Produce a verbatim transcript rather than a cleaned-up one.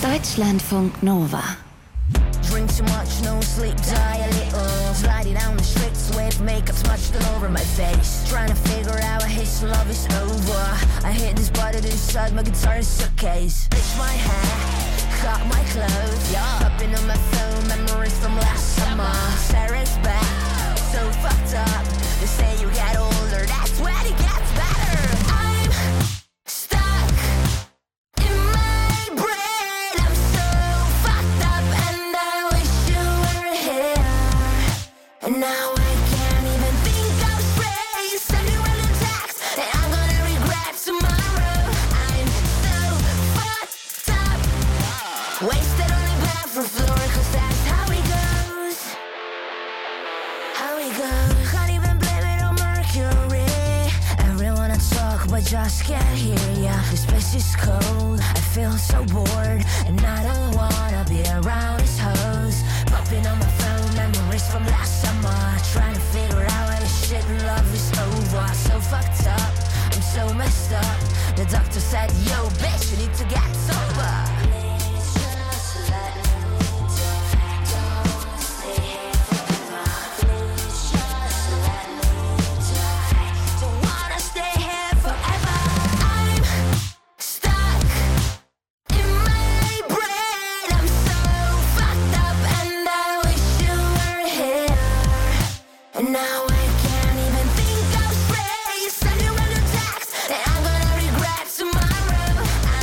Deutschlandfunk Nova. Drink too much, no sleep, die a little. Sliding down the streets with makeup smudged all over my face. Trying to figure out why his love is over. I hit this button inside my guitar suitcase. Bleach my hair, cut my clothes, yeah. Popping on my phone, memories from last summer. Sarah's back, so fucked up. They say you get older, that's when it gets better. I'm stuck in my brain. I'm so fucked up and I wish you were here. And now I can't even think of straight. Send you a text and I'm gonna regret tomorrow. I'm so fucked up. Wasted on the bathroom floor, cause that's how it goes. How it goes. Can't even blame it on Mercury. I really wanna talk but just can't hear ya. The space is cold, I feel so bored. And I don't wanna be around these hoes. Popping on my phone, memories from last summer. Trying to figure out why this shit in love is over. So fucked up, I'm so messed up. The doctor said, yo bitch, you need to get some